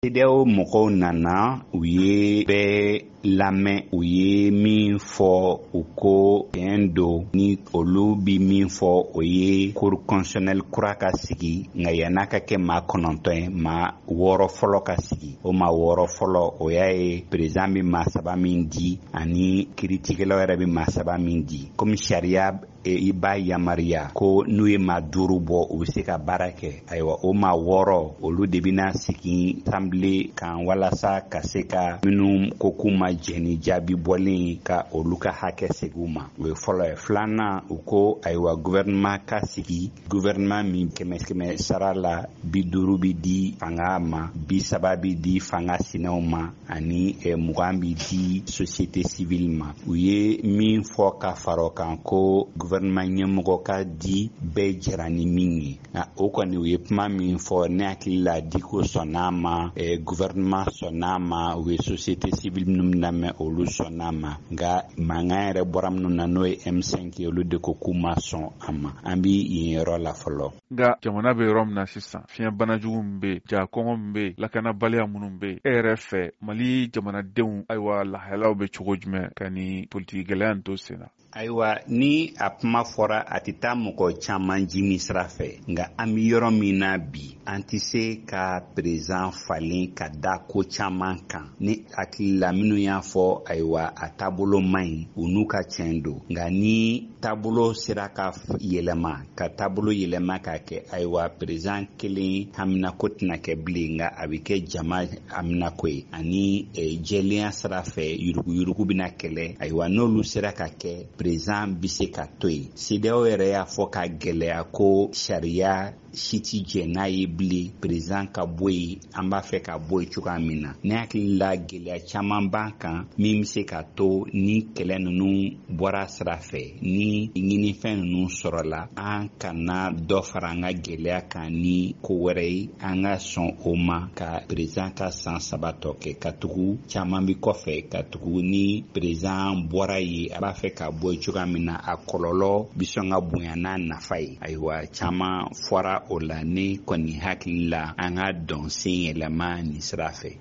CEDEAO mɔgɔw nana u ye bɛɛ lamɛn u ye min fɔ u ko bɛn don ni olu bi min fɔ o ye cour constitutionnelle kura ka sigi nka yan'a ka kɛ maa 9 ye maa 6 fɔlɔ ka sigi o maa 6 fɔlɔ o y'a ye président bi maa 3 min di ani kiiritigɛlaw yɛrɛ bi maa 3 min di komi sariya i b'a yamariya ko n'u ye maa 5 bɔ u bɛ se ka baara kɛ ayiwa o maa 6 olu de bɛna sigi assemblée kan walasa ka se ka minnu ko k'u ma jɛni jaabi bɔlen ka olu ka hakɛ segin u ma o ye fɔlɔ ye filanan u ko ayiwa gouvernement ka sigi gouvernement min kɛmɛ sara la 50 bi di fanga ma 30 bi di fanga sinɛw ma ani 20 bi di société civile ma u ye min fɔ ka fara o kan ko gouvernement ɲɛmɔgɔ ka di bɛɛ jɛra ni min ye nka o kɔni u ye kuma min fɔ ne hakili la diko sɔnn'a ma gouvernement sɔnn'a ma u ye société civile minnu lamɛn olu sɔnn'a ma nka mankan yɛrɛ bɔra minnu na n'o ye M5 ye olu de ko k'u ma sɔn a ma an bi yen yɔrɔ la fɔlɔ. Nka jamana bɛ yɔrɔ min na sisan fiɲɛ banajugu min bɛ ja kɔngɔ min bɛ lakanabaliya minnu bɛ e yɛrɛ fɛ Mali jamanadenw ayiwa lahalaw bɛ cogo jumɛn ka ni politiki gɛlɛya to sen na. Ayiwa ni a kuma fɔra a tɛ taa mɔgɔ caman jimi sira fɛ nka an bɛ yɔrɔ min na bi an tɛ se ka président falen ka da ko caman kan ni hakili la minnu y'a fɔ ayiwa a taabolo man ɲi u n'u ka tiɲɛ don nka ni taabolo sera ka yɛlɛma ka taabolo yɛlɛma ka kɛ ayiwa président kelen haminako tɛna kɛ bilen nka a bɛ kɛ jama haminako ye ani jɛlenya sira fɛ yuruguyurugu bɛna kɛlɛ ayiwa n'olu sera ka kɛ président bi se ka to yen CEDEAO yɛrɛ y'a fɔ ka gɛlɛya ko sariya si ti jɛ n'a ye bilen président ka bɔ yen an b'a fɛ ka bɔ yen cogoya min na ne hakili la gɛlɛya caman b'an kan min bɛ se ka to ni kɛlɛ ninnu bɔra sira fɛ ni ɲinifɛn ninnu sɔrɔla an kana dɔ fara an ka gɛlɛya kan ni ko wɛrɛ ye an ka sɔn o ma ka président ka san 3 tɔ kɛ ka tugu caman bi kɔfɛ ka tugu ni président bɔra yen a b'a fɛ ka bɔ yen cogoya min na a kɔlɔlɔ bi sɔn ka bonya n'a nafa ye ayiwa caman fɔra o la ne kɔni hakili la an ka dɔn sen yɛlɛma nin sira fɛ.